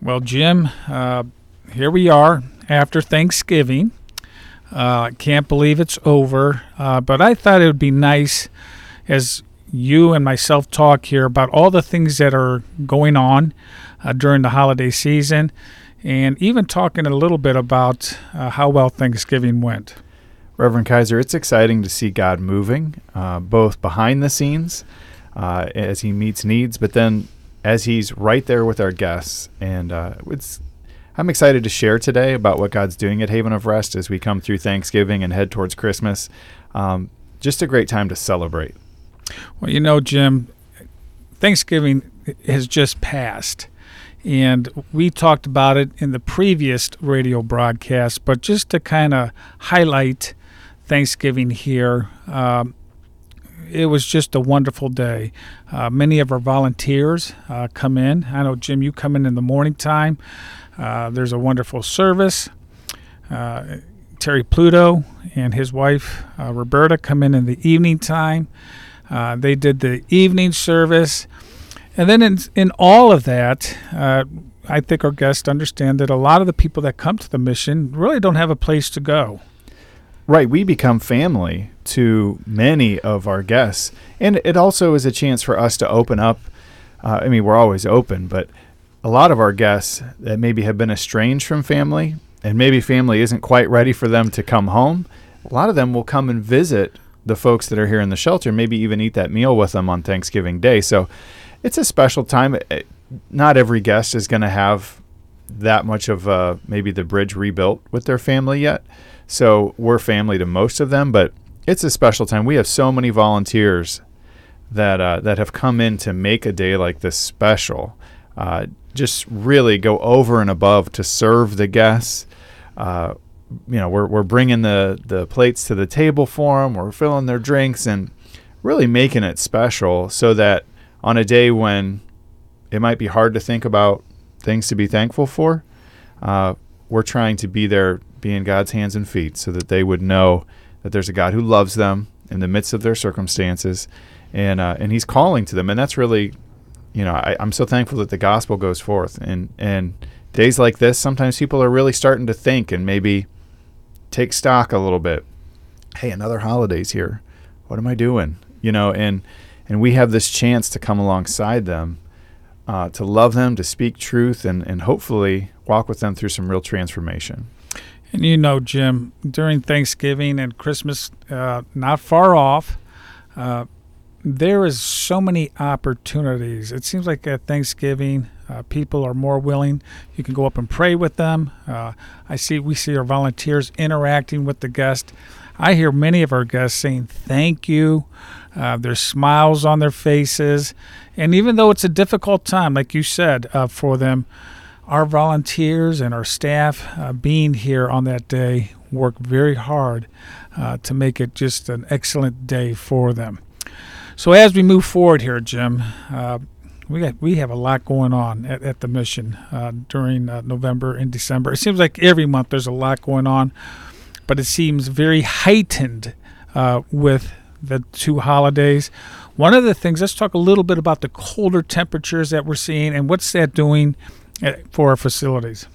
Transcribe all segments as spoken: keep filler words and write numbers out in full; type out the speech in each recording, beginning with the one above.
Well, Jim, uh, here we are after Thanksgiving. Uh, can't believe it's over, uh, but I thought it would be nice as you and myself talk here about all the things that are going on uh, during the holiday season, and even talking a little bit about uh, how well Thanksgiving went. Reverend Kaiser, it's exciting to see God moving, uh, both behind the scenes uh, as he meets needs, but then as he's right there with our guests. And uh, it's, I'm excited to share today about what God's doing at Haven of Rest as we come through Thanksgiving and head towards Christmas. Um, just a great time to celebrate. Well, you know, Jim, Thanksgiving has just passed. And we talked about it in the previous radio broadcast, but just to kind of highlight Thanksgiving here, um, it was just a wonderful day. Uh, many of our volunteers uh, come in. I know, Jim, you come in in the morning time. Uh, there's a wonderful service. Uh, Terry Pluto and his wife, uh, Roberta, come in in the evening time. Uh, they did the evening service. And then in, in all of that, uh, I think our guests understand that a lot of the people that come to the mission really don't have a place to go. Right. We become family to many of our guests. And it also is a chance for us to open up. Uh, I mean, we're always open, but a lot of our guests that maybe have been estranged from family, and maybe family isn't quite ready for them to come home, a lot of them will come and visit the folks that are here in the shelter, maybe even eat that meal with them on Thanksgiving Day. So it's a special time. Not every guest is going to have that much of uh, maybe the bridge rebuilt with their family yet. So we're family to most of them, but it's a special time. We have so many volunteers that uh, that have come in to make a day like this special. Uh, just really go over and above to serve the guests. Uh, you know, we're we're bringing the, the plates to the table for them. We're filling their drinks and really making it special so that on a day when it might be hard to think about things to be thankful for, uh, we're trying to be there, be in God's hands and feet so that they would know that there's a God who loves them in the midst of their circumstances, and uh, and he's calling to them. And that's really, you know, I, I'm so thankful that the gospel goes forth. And, and days like this, sometimes people are really starting to think and maybe take stock a little bit. Hey, another holiday's here. What am I doing? You know, and and we have this chance to come alongside them, uh, to love them, to speak truth, and, and hopefully walk with them through some real transformation. And you know, Jim, during Thanksgiving and Christmas, uh, not far off, uh, there is so many opportunities. It seems like at Thanksgiving, uh, people are more willing. You can go up and pray with them. Uh, I see we see our volunteers interacting with the guests. I hear many of our guests saying thank you. Uh, there's smiles on their faces. And even though it's a difficult time, like you said, uh, for them, our volunteers and our staff uh, being here on that day work very hard uh, to make it just an excellent day for them. So as we move forward here, Jim, uh, we got, we have a lot going on at, at the mission uh, during uh, November and December. It seems like every month there's a lot going on, but it seems very heightened uh, with the two holidays. One of the things, let's talk a little bit about the colder temperatures that we're seeing and what's that doing for our facilities.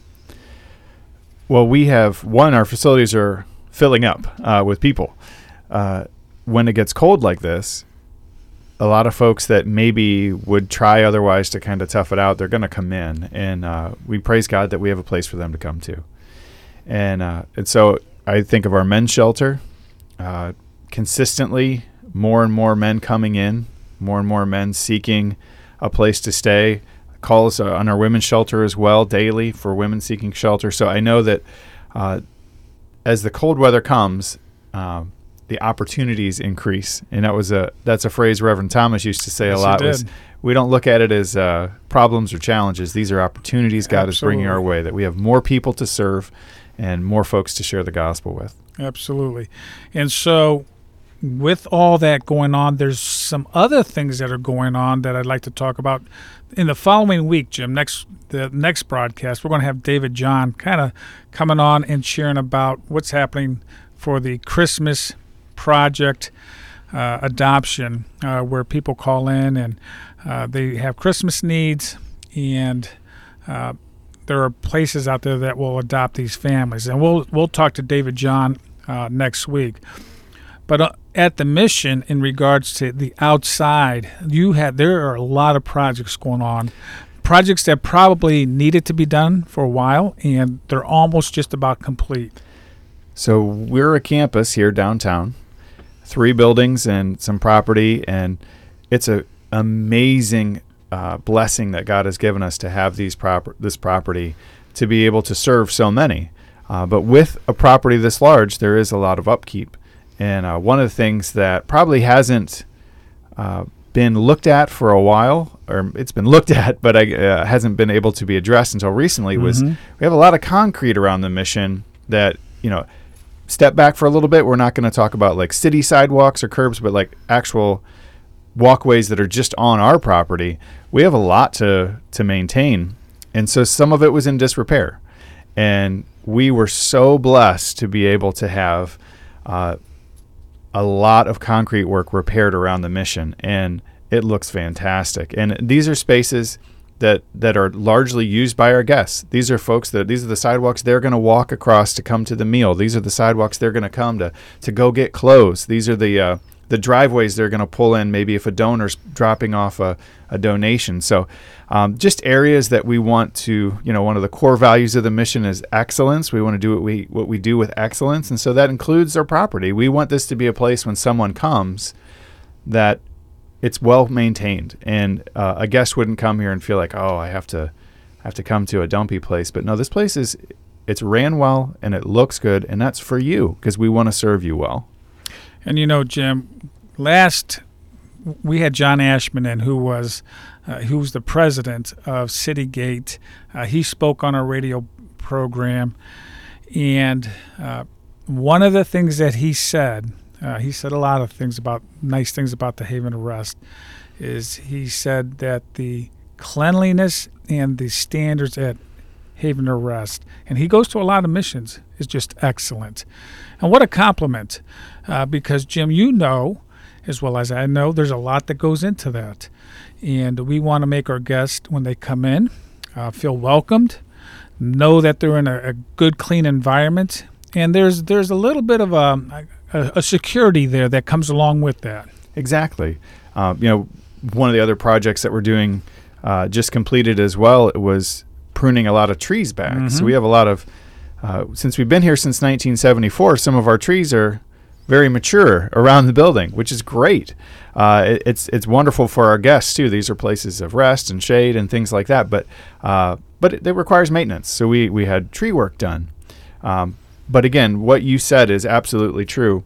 Well, we have, one, our facilities are filling up uh, with people. Uh, when it gets cold like this, a lot of folks that maybe would try otherwise to kind of tough it out, they're going to come in. And uh, we praise God that we have a place for them to come to. And, uh, and so I think of our men's shelter, uh, consistently more and more men coming in, more and more men seeking a place to stay. Calls uh, on our women's shelter as well daily for women seeking shelter. So I know that uh, as the cold weather comes, um, the opportunities increase. And that was a that's a phrase Reverend Thomas used to say yes, a lot. Was, we don't look at it as uh, problems or challenges. These are opportunities God Absolutely. Is bringing our way, that we have more people to serve and more folks to share the gospel with. Absolutely. And so with all that going on, there's some other things that are going on that I'd like to talk about. In the following week, Jim, next the next broadcast, we're going to have David John kind of coming on and sharing about what's happening for the Christmas project uh, adoption, uh, where people call in and uh, they have Christmas needs, and uh, there are places out there that will adopt these families, and we'll we'll talk to David John uh, next week. But uh, at the mission, in regards to the outside, you had there are a lot of projects going on, projects that probably needed to be done for a while, and they're almost just about complete. So we're a campus here downtown, three buildings and some property, and it's a amazing uh, blessing that God has given us to have these proper this property to be able to serve so many. Uh, but with a property this large, there is a lot of upkeep. And uh, one of the things that probably hasn't uh, been looked at for a while, or it's been looked at, but I, uh, hasn't been able to be addressed until recently, mm-hmm. was we have a lot of concrete around the mission that, you know, step back for a little bit. We're not going to talk about like city sidewalks or curbs, but like actual walkways that are just on our property. We have a lot to, to maintain. And so some of it was in disrepair. And we were so blessed to be able to have uh, a lot of concrete work repaired around the mission, and it looks fantastic. And these are spaces that that are largely used by our guests. These are folks that these are the sidewalks they're going to walk across to come to the meal. These are the sidewalks they're going to come to to go get clothes. These are the uh, the driveways they're going to pull in maybe if a donor's dropping off a, a donation. So um, just areas that we want to, you know, one of the core values of the mission is excellence. We want to do what we what we do with excellence, and so that includes our property. We want this to be a place when someone comes that it's well maintained, and uh, a guest wouldn't come here and feel like, oh, I have to I have to come to a dumpy place. But no, this place is it's ran well and it looks good, and that's for you because we want to serve you well. And you know, Jim, last we had John Ashman in, who was uh, who was the president of Citygate. Uh, he spoke on our radio program, and uh, one of the things that he said, uh, he said a lot of things about nice things about the Haven of Rest, is he said that the cleanliness and the standards at Haven of Rest, and he goes to a lot of missions, is just excellent. And what a compliment, uh, because, Jim, you know, as well as I know, there's a lot that goes into that. And we want to make our guests, when they come in, uh, feel welcomed, know that they're in a, a good, clean environment. And there's there's a little bit of a, a, a security there that comes along with that. Exactly. Uh, you know, one of the other projects that we're doing uh, just completed as well, it was pruning a lot of trees back. Mm-hmm. So we have a lot of Uh, since we've been here since nineteen seventy-four, some of our trees are very mature around the building, which is great. Uh, it, it's it's wonderful for our guests too. These are places of rest and shade and things like that. But uh, but it, it requires maintenance. So we we had tree work done. Um, but again, what you said is absolutely true.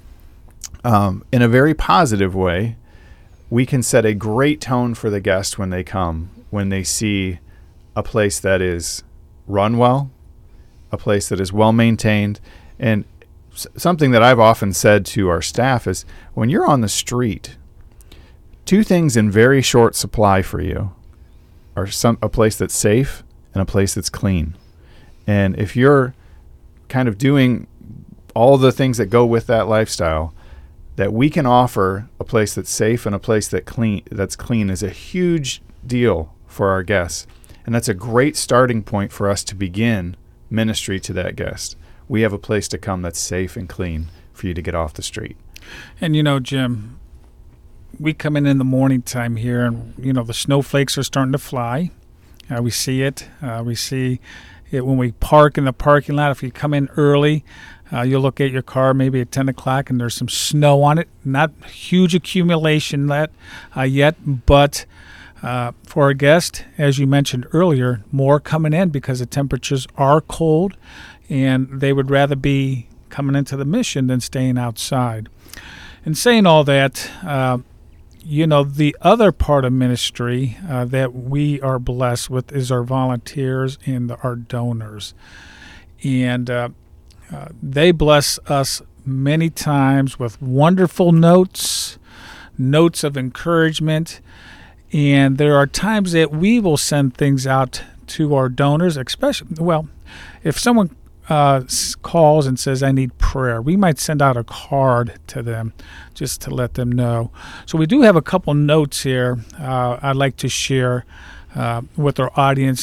Um, in a very positive way, we can set a great tone for the guest when they come, when they see a place that is run well, a place that is well maintained. And s- something that I've often said to our staff is when you're on the street, two things in very short supply for you are some a place that's safe and a place that's clean. And if you're kind of doing all the things that go with that lifestyle, that we can offer a place that's safe and a place that clean that's clean is a huge deal for our guests. And that's a great starting point for us to begin ministry to that guest. We have a place to come that's safe and clean for you to get off the street. And you know, Jim, we come in in the morning time here, and you know the snowflakes are starting to fly. Uh, we see it. Uh, we see it when we park in the parking lot. If you come in early, uh, you'll look at your car maybe at ten o'clock, and there's some snow on it. Not huge accumulation that uh, yet, but Uh, for our guest, as you mentioned earlier, more coming in because the temperatures are cold, and they would rather be coming into the mission than staying outside. And saying all that, uh, you know, the other part of ministry uh, that we are blessed with is our volunteers and our donors. And uh, uh, they bless us many times with wonderful notes, notes of encouragement. And there are times that we will send things out to our donors, especially, well, if someone uh, calls and says, I need prayer, we might send out a card to them just to let them know. So we do have a couple notes here uh, I'd like to share uh, with our audience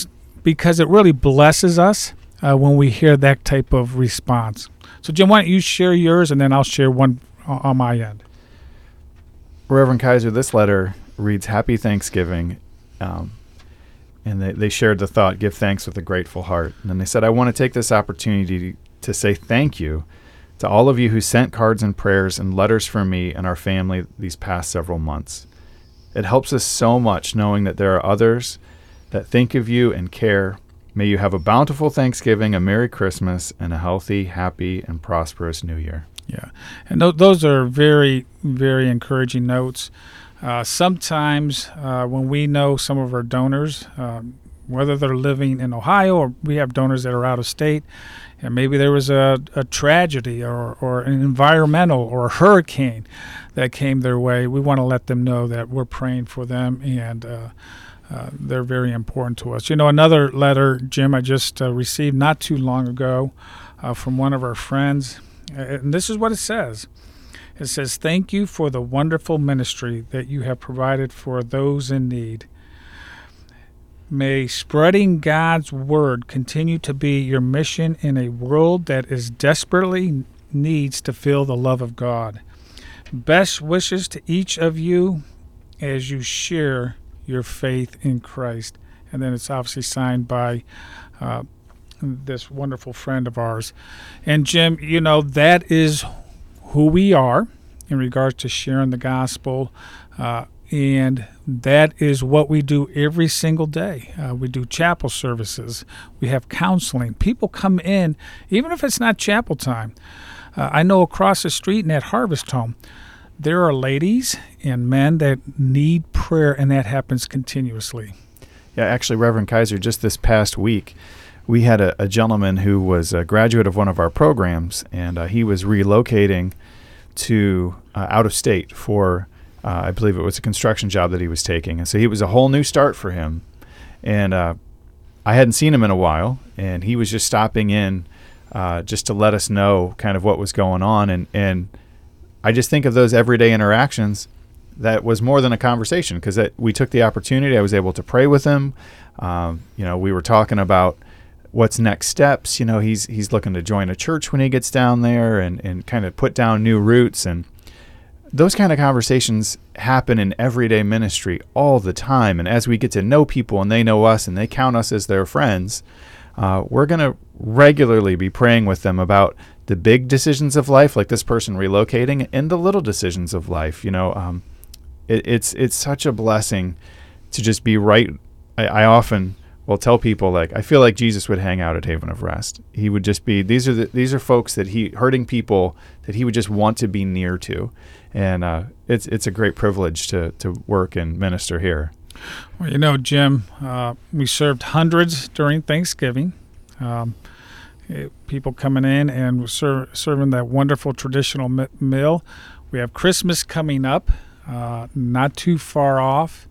because it really blesses us uh, when we hear that type of response. So, Jim, why don't you share yours, and then I'll share one on on my end. Reverend Kaiser, this letter reads, Happy Thanksgiving. Um, and they, they shared the thought, give thanks with a grateful heart. And then they said, I want to take this opportunity to, to say thank you to all of you who sent cards and prayers and letters for me and our family these past several months. It helps us so much knowing that there are others that think of you and care. May you have a bountiful Thanksgiving, a Merry Christmas, and a healthy, happy, and prosperous New Year. Yeah, and th- those are very, very encouraging notes. Uh, sometimes uh, when we know some of our donors, um, whether they're living in Ohio or we have donors that are out of state, and maybe there was a, a tragedy or, or an environmental or a hurricane that came their way, we want to let them know that we're praying for them, and uh, uh, they're very important to us. You know, another letter, Jim, I just uh, received not too long ago uh, from one of our friends, and this is what it says. It says, thank you for the wonderful ministry that you have provided for those in need. May spreading God's word continue to be your mission in a world that is desperately needs to feel the love of God. Best wishes to each of you as you share your faith in Christ. And then it's obviously signed by uh, this wonderful friend of ours. And Jim, you know, that is who we are in regards to sharing the gospel, uh, and that is what we do every single day. Uh, we do chapel services. We have counseling. People come in, even if it's not chapel time. Uh, I know across the street in that Harvest Home, there are ladies and men that need prayer, and that happens continuously. Yeah, actually, Reverend Kaiser, just this past week, we had a, a gentleman who was a graduate of one of our programs, and uh, he was relocating to uh, out of state for, uh, I believe it was a construction job that he was taking. And so it was a whole new start for him. And uh, I hadn't seen him in a while, and he was just stopping in uh, just to let us know kind of what was going on. And, and I just think of those everyday interactions that was more than a conversation, because we took the opportunity. I was able to pray with him. Um, you know, we were talking about what's next steps. You know, he's he's looking to join a church when he gets down there, and, and kind of put down new roots. And those kind of conversations happen in everyday ministry all the time. And as we get to know people and they know us and they count us as their friends, uh, we're going to regularly be praying with them about the big decisions of life, like this person relocating, and the little decisions of life. You know, um, it, it's it's such a blessing to just be right. I, I often will tell people, like, I feel like Jesus would hang out at Haven of Rest. He would just be, these are the, these are folks that he, hurting people that he would just want to be near to. And uh, it's it's a great privilege to, to work and minister here. Well, you know, Jim, uh, we served hundreds during Thanksgiving. Um, it, people coming in and ser- serving that wonderful traditional mi- meal. We have Christmas coming up, uh, not too far off.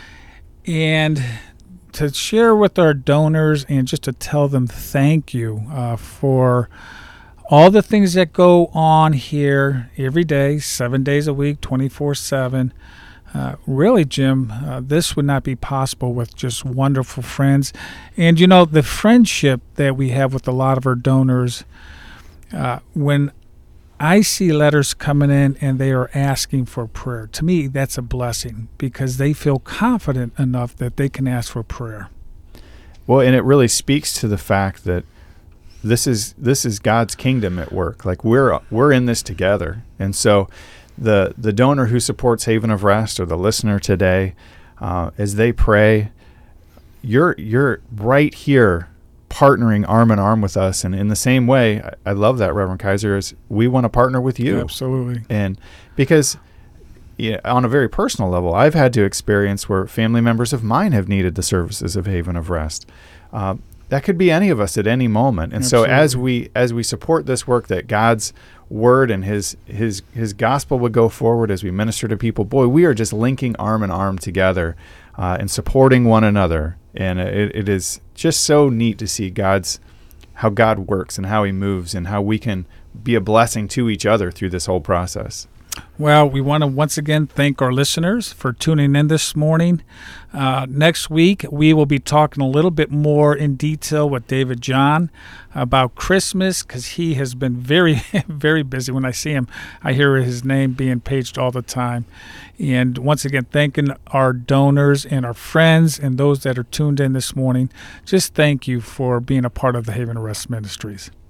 And to share with our donors and just to tell them thank you uh, for all the things that go on here every day, seven days a week, twenty-four seven. Uh, really, Jim, uh, this would not be possible with just wonderful friends. And, you know, the friendship that we have with a lot of our donors, uh, when I see letters coming in and they are asking for prayer, to me, that's a blessing, because they feel confident enough that they can ask for prayer. Well, and it really speaks to the fact that this is this is God's kingdom at work. Like, we're we're in this together. And so the the donor who supports Haven of Rest, or the listener today, uh, as they pray, you're you're right here partnering arm in arm with us. And in the same way, I, I love that, Reverend Kaiser, is we want to partner with you. Absolutely. And because, yeah, on a very personal level, I've had to experience where family members of mine have needed the services of Haven of Rest. Uh, that could be any of us at any moment. And Absolutely. so as we as we support this work, that God's word and his his his gospel would go forward as we minister to people, boy, we are just linking arm in arm together uh, and supporting one another. And it, it is just so neat to see God's how God works and how he moves and how we can be a blessing to each other through this whole process. Well, we want to once again thank our listeners for tuning in this morning. Uh, next week, we will be talking a little bit more in detail with David John about Christmas, because he has been very, very busy. When I see him, I hear his name being paged all the time. And once again, thanking our donors and our friends and those that are tuned in this morning. Just thank you for being a part of the Haven of Rest Ministries.